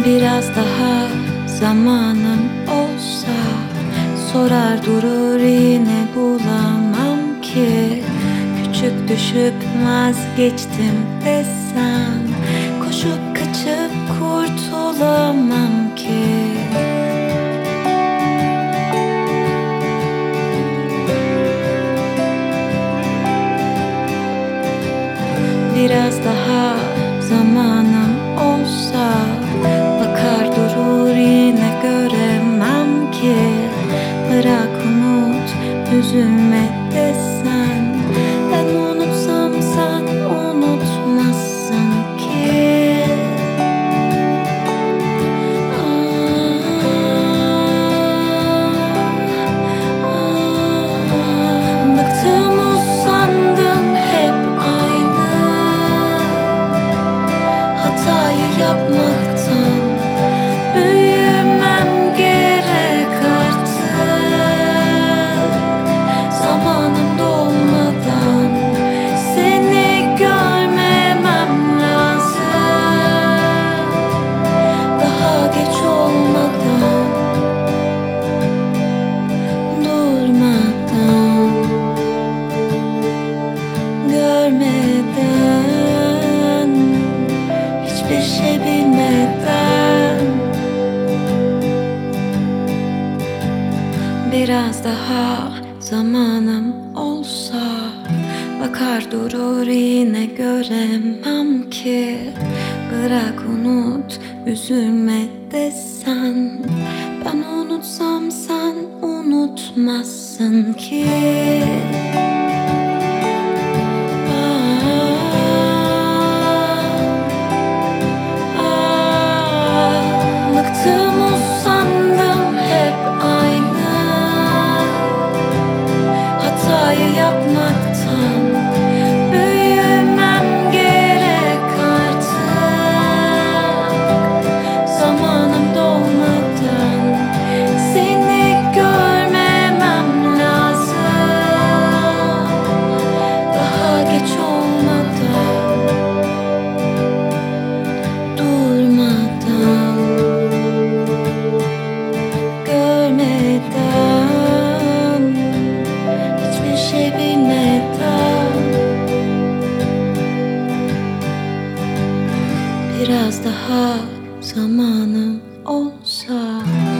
Biraz daha zamanım olsa sorar durur yine bulamam ki. Küçük düşüp vazgeçtim desem koşup kaçıp kurtulamam ki. Biraz daha zamanım olsa bakar durur yine göremem ki. Bırak unut üzülme desen ben unutsam sen unutmazsın ki. Bıktım usandım hep aynı hatayı yapmaktan. Büyümem gerek artık zamanım dolmadan. Seni görmemem lazım daha geç olmadan. Durmadan, görmeden, hiçbir şey bilmeden. Biraz daha zamanım olsa bakar durur yine göremem ki. Bırak unut üzülme desen ben unutsam sen unutmazsın ki. Bıktım usandım hep aynı hatayı yapmaktan. Büyümem gerek artık zamanım dolmadan. Seni görmemem lazım daha geç olmadan. Durmadan, görmeden, hiçbir şey bilmeden. Biraz daha zamanım olsa